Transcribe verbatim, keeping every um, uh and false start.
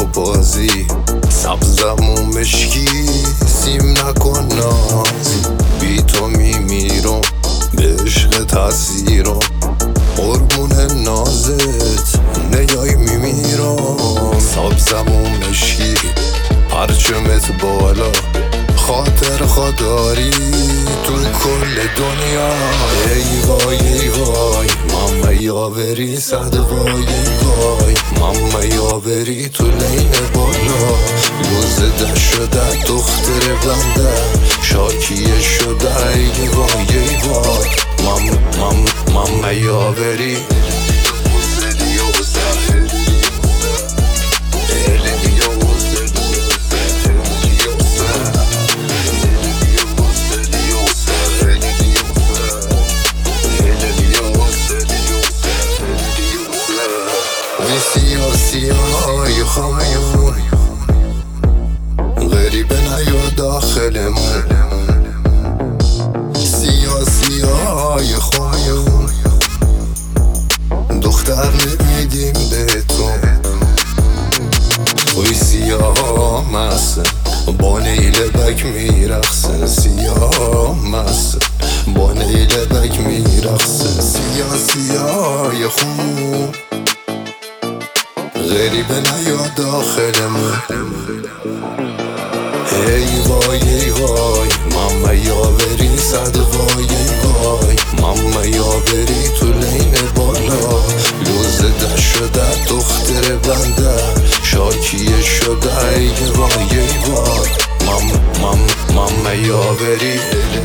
بازی سبزمون مشکی سیم نکن نازی بی تو میمیرم به عشق تاثیرم قربون نازت نیای میمیرم سبزمون مشکی پرچمت بالا خاطر خداری تو کل دنیا ای وای ای وای ماما یاوری صد وای وای ماما یاوری تو لین بالا لوزده شده دختر بنده شاکیه شده ای وای ای وای ماما ماما ماما یاوری سیاه سیاه خامون غریبه نیا داخلمون سیاه سیاه خامون دختر نمیدیم به تو توی سیاه مسته با نیلبک میرخصه سیاه مسته با نیلبک میرخصه سیاه سیاه خامون غریبه نیا داخلمون ای وای ای وای ماما یاوری صد وای وای ماما یاوری تو لین بالا لوزده شده دختر بنده شاکیه شده ای وای ای وای ماما ماما ماما یاوری